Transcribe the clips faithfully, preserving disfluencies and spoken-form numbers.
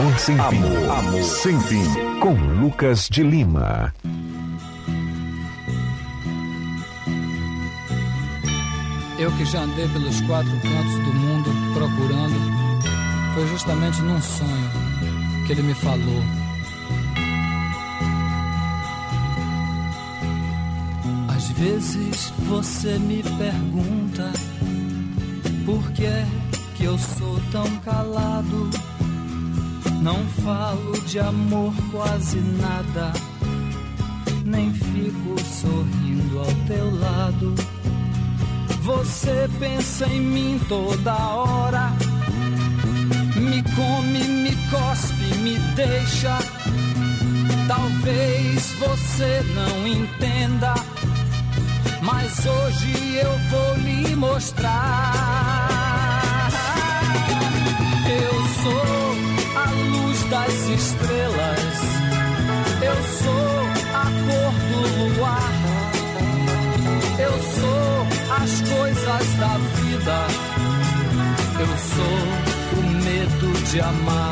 Amor sem fim. Amor, amor sem fim. Com Lucas de Lima. Eu que já andei pelos quatro cantos do mundo procurando, foi justamente num sonho que ele me falou. Às vezes você me pergunta por que é que eu sou tão calado. Não falo de amor quase nada, nem fico sorrindo ao teu lado. Você pensa em mim toda hora, me come, me cospe, me deixa. Talvez você não entenda, mas hoje eu vou lhe mostrar. Eu sou a luz das estrelas, eu sou a cor do luar, eu sou as coisas da vida, eu sou o medo de amar.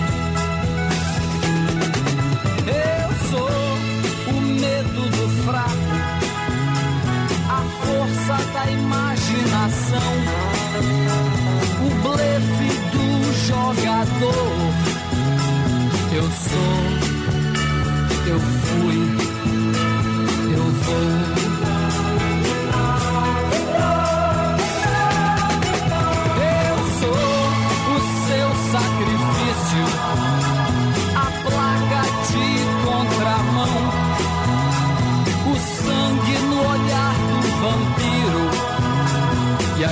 Eu sou o medo do fraco, a força da imaginação, o blefe do jogador. Eu sou, eu fui, eu vou. Eu sou o seu sacrifício, a placa de contramão, o sangue no olhar do vampiro.